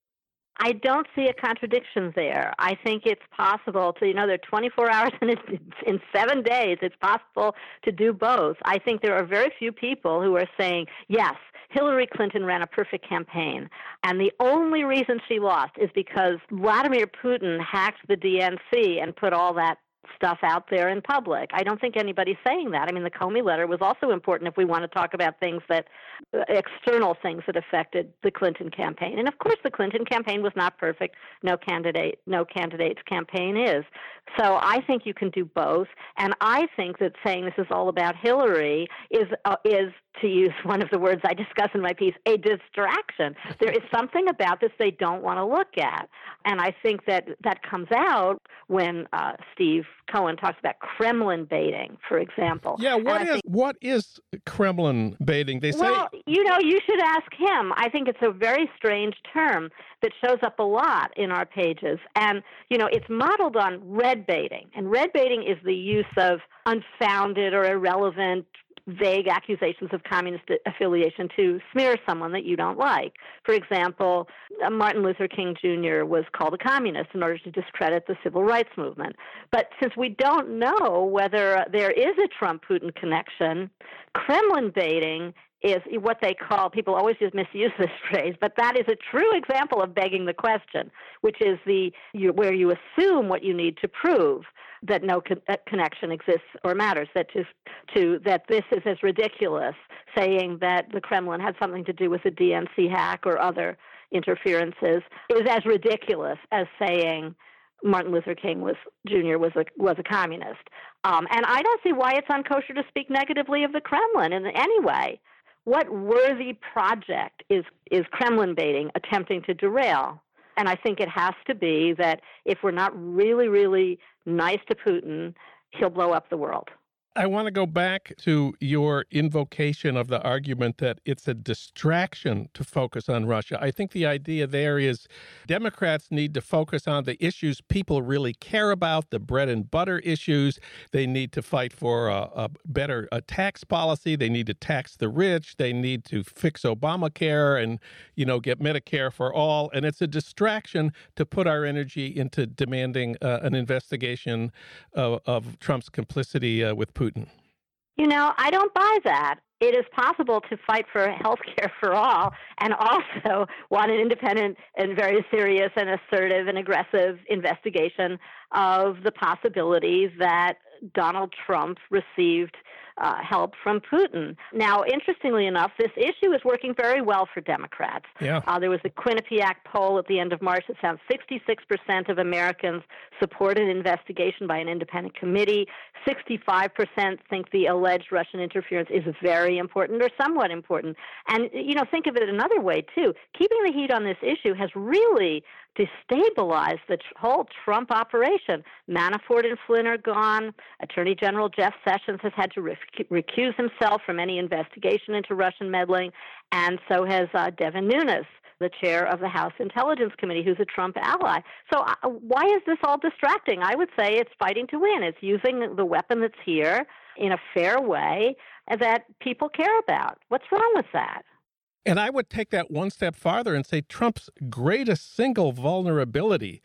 I don't see a contradiction there. I think it's possible to, you know, there are twenty-four hours in, in seven days. It's possible to do both. I think there are very few people who are saying, yes, Hillary Clinton ran a perfect campaign, and the only reason she lost is because Vladimir Putin hacked the D N C and put all that stuff out there in public. I don't think anybody's saying that. I mean, the Comey letter was also important if we want to talk about things that, external things that affected the Clinton campaign. And of course, the Clinton campaign was not perfect. No candidate, no candidate's campaign is. So I think you can do both. And I think that saying this is all about Hillary is uh, is, to use one of the words I discuss in my piece, a distraction. There is something about this they don't want to look at. And I think that that comes out when uh, Steve Cohen talks about Kremlin baiting, for example. Yeah, what is think, what is Kremlin baiting? They say, well, you know, you should ask him. I think it's a very strange term that shows up a lot in our pages. And, you know, it's modeled on red baiting. And red baiting is the use of unfounded or irrelevant vague accusations of communist affiliation to smear someone that you don't like. For example, Martin Luther King Junior was called a communist in order to discredit the civil rights movement. But since we don't know whether there is a Trump-Putin connection, Kremlin baiting is what they call, people always just misuse this phrase, but that is a true example of begging the question, which is the you, where you assume what you need to prove that no con- connection exists or matters, that to, to that this is as ridiculous, saying that the Kremlin had something to do with the D N C hack or other interferences, is as ridiculous as saying Martin Luther King was Junior was a was a communist. Um, and I don't see why it's unkosher to speak negatively of the Kremlin in any way. What worthy project is is Kremlin baiting attempting to derail? And I think it has to be that if we're not really, really nice to Putin, he'll blow up the world. I want to go back to your invocation of the argument that it's a distraction to focus on Russia. I think the idea there is Democrats need to focus on the issues people really care about, the bread and butter issues. They need to fight for a, a better a tax policy. They need to tax the rich. They need to fix Obamacare and, you know, get Medicare for all. And it's a distraction to put our energy into demanding uh, an investigation of, of Trump's complicity uh, with Putin. Putin. You know, I don't buy that. It is possible to fight for health care for all and also want an independent and very serious and assertive and aggressive investigation of the possibility that Donald Trump received uh, help from Putin. Now, interestingly enough, this issue is working very well for Democrats. Yeah. Uh, there was a Quinnipiac poll at the end of March that found sixty-six percent of Americans support an investigation by an independent committee. sixty-five percent think the alleged Russian interference is very important or somewhat important. And, you know, think of it another way, too. Keeping the heat on this issue has really destabilized the whole Trump operation. Manafort and Flynn are gone. Attorney General Jeff Sessions has had to rec- recuse himself from any investigation into Russian meddling, and so has uh, Devin Nunes, the chair of the House Intelligence Committee, who's a Trump ally. So uh, why is this all distracting? I would say it's fighting to win. It's using the weapon that's here in a fair way that people care about. What's wrong with that? And I would take that one step farther and say Trump's greatest single vulnerability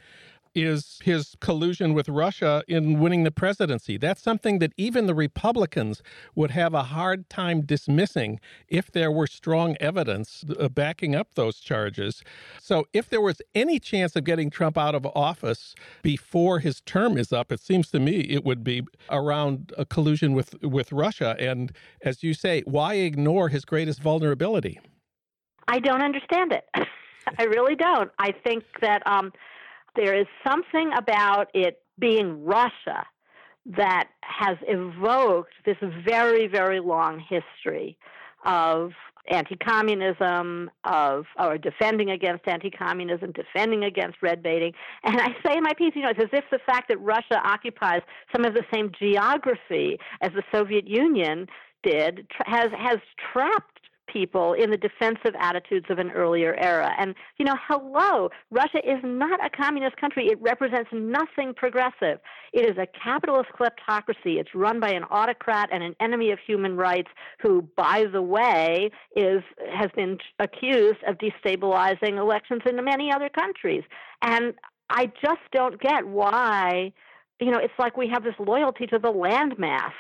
is his collusion with Russia in winning the presidency. That's something that even the Republicans would have a hard time dismissing if there were strong evidence uh, backing up those charges. So if there was any chance of getting Trump out of office before his term is up, it seems to me it would be around a collusion with, with Russia. And as you say, why ignore his greatest vulnerability? I don't understand it. I really don't. I think that um, there is something about it being Russia that has evoked this very, very long history of anti-communism, of or defending against anti-communism, defending against red baiting. And I say in my piece, you know, it's as if the fact that Russia occupies some of the same geography as the Soviet Union did has has trapped people in the defensive attitudes of an earlier era. And, you know, hello, Russia is not a communist country. It represents nothing progressive. It is a capitalist kleptocracy. It's run by an autocrat and an enemy of human rights who, by the way, is has been accused of destabilizing elections in many other countries. And I just don't get why, you know, it's like we have this loyalty to the landmass.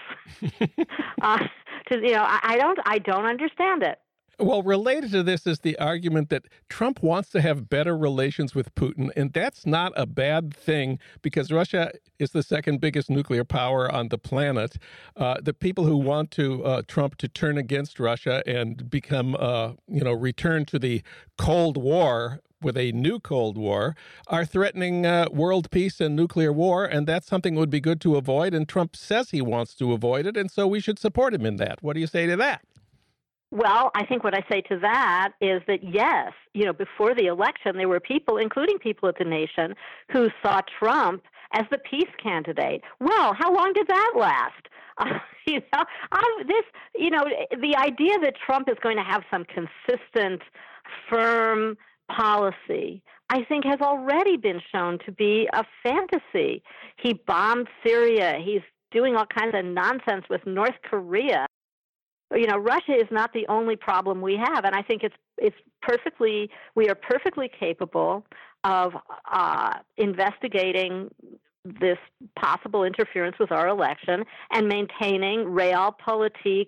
uh, to, you know, I, I don't, I don't understand it. Well, related to this is the argument that Trump wants to have better relations with Putin, and that's not a bad thing because Russia is the second biggest nuclear power on the planet. Uh, the people who want to uh, Trump to turn against Russia and become, uh, you know, return to the Cold War with a new Cold War are threatening uh, world peace and nuclear war, and that's something that would be good to avoid, and Trump says he wants to avoid it, and so we should support him in that. What do you say to that? Well, I think what I say to that is that, yes, you know, before the election, there were people, including people at The Nation, who saw Trump as the peace candidate. Well, how long did that last? Uh, you know, um, this, you know, the idea that Trump is going to have some consistent, firm policy, I think has already been shown to be a fantasy. He bombed Syria. He's doing all kinds of nonsense with North Korea. You know, Russia is not the only problem we have, and I think it's it's perfectly we are perfectly capable of uh, investigating this possible interference with our election and maintaining realpolitik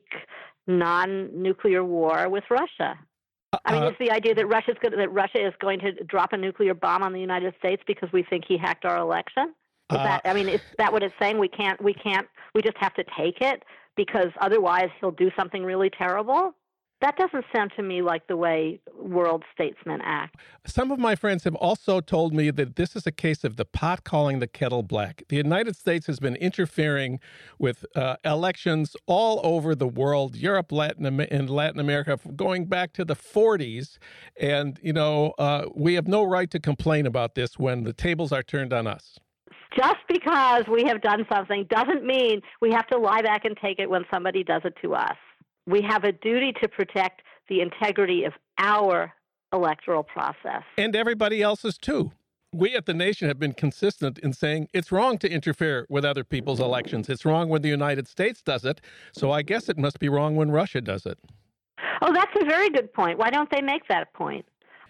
non-nuclear war with Russia. I mean, it's the idea that Russia's going to, that Russia is going to drop a nuclear bomb on the United States because we think he hacked our election. Is uh, that? I mean, is that what it's saying? We can't. We can't. We just have to take it because otherwise he'll do something really terrible. That doesn't sound to me like the way world statesmen act. Some of my friends have also told me that this is a case of the pot calling the kettle black. The United States has been interfering with uh, elections all over the world, Europe, Latin, and Latin America, going back to the forties. And, you know, uh, we have no right to complain about this when the tables are turned on us. Just because we have done something doesn't mean we have to lie back and take it when somebody does it to us. We have a duty to protect the integrity of our electoral process. And everybody else's, too. We at The Nation have been consistent in saying it's wrong to interfere with other people's elections. It's wrong when the United States does it, so I guess it must be wrong when Russia does it. Oh, that's a very good point. Why don't they make that point?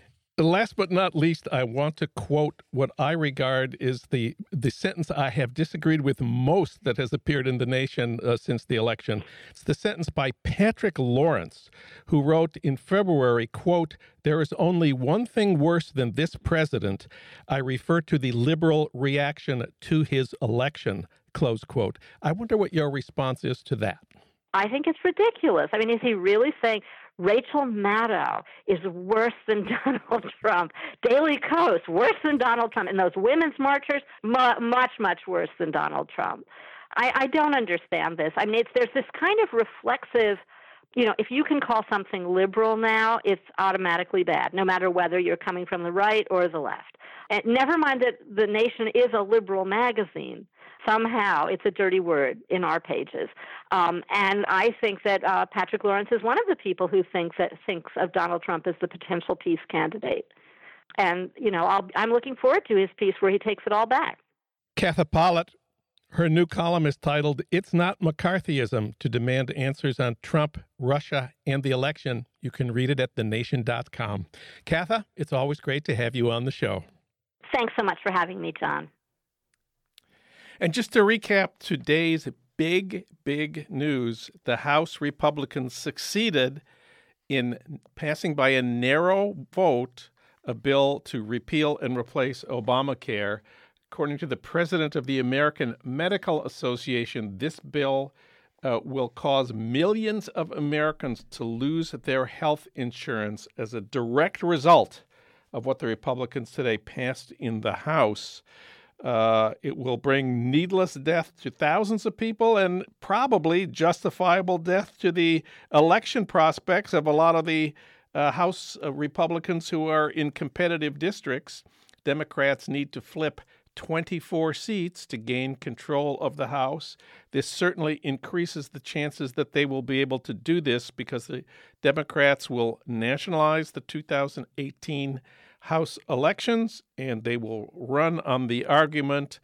Last but not least, I want to quote what I regard is the the sentence I have disagreed with most that has appeared in The Nation uh, since the election. It's the sentence by Patrick Lawrence, who wrote in February, quote, "There is only one thing worse than this president. I refer to the liberal reaction to his election," close quote. I wonder what your response is to that. I think it's ridiculous. I mean, is he really saying Rachel Maddow is worse than Donald Trump? Daily Kos, worse than Donald Trump. And those women's marchers, mu- much, much worse than Donald Trump. I, I don't understand this. I mean, it's, there's this kind of reflexive, you know, if you can call something liberal now, it's automatically bad, no matter whether you're coming from the right or the left. And never mind that The Nation is a liberal magazine. Somehow it's a dirty word in our pages. Um, and I think that uh, Patrick Lawrence is one of the people who thinks that thinks of Donald Trump as the potential peace candidate. And, you know, I'll, I'm looking forward to his piece where he takes it all back. Katha Pollitt, her new column is titled, "It's Not McCarthyism to Demand Answers on Trump, Russia, and the Election." You can read it at the nation dot com. Katha, it's always great to have you on the show. Thanks so much for having me, John. And just to recap today's big, big news, the House Republicans succeeded in passing by a narrow vote a bill to repeal and replace Obamacare. According to the president of the American Medical Association, this bill uh, will cause millions of Americans to lose their health insurance as a direct result of what the Republicans today passed in the House. Uh, it will bring needless death to thousands of people and probably justifiable death to the election prospects of a lot of the uh, House uh, Republicans who are in competitive districts. Democrats need to flip twenty-four seats to gain control of the House. This certainly increases the chances that they will be able to do this because the Democrats will nationalize the two thousand eighteen House elections, and they will run on the argument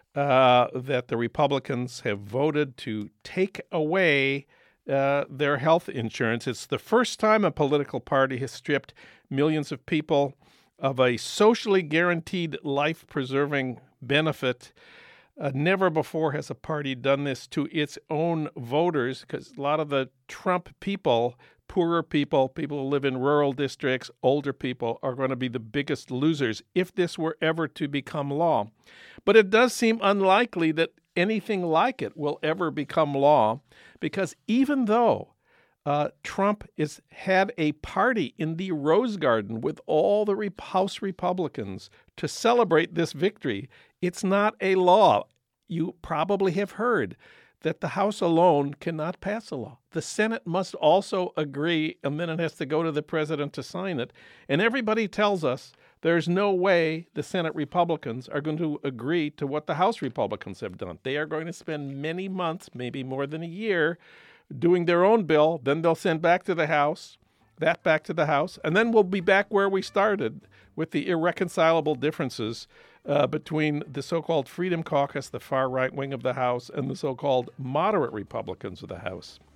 uh, that the Republicans have voted to take away uh, their health insurance. It's the first time a political party has stripped millions of people of a socially guaranteed life-preserving benefit. Uh, never before has a party done this to its own voters, because a lot of the Trump people, poorer people, people who live in rural districts, older people, are going to be the biggest losers if this were ever to become law. But it does seem unlikely that anything like it will ever become law, because even though Uh, Trump has had a party in the Rose Garden with all the Re- House Republicans to celebrate this victory, it's not a law. You probably have heard that the House alone cannot pass a law. The Senate must also agree, and then it has to go to the president to sign it. And everybody tells us there's no way the Senate Republicans are going to agree to what the House Republicans have done. They are going to spend many months, maybe more than a year, doing their own bill. Then they'll send back to the House, that back to the House, and then we'll be back where we started with the irreconcilable differences uh, between the so-called Freedom Caucus, the far right wing of the House, and the so-called moderate Republicans of the House.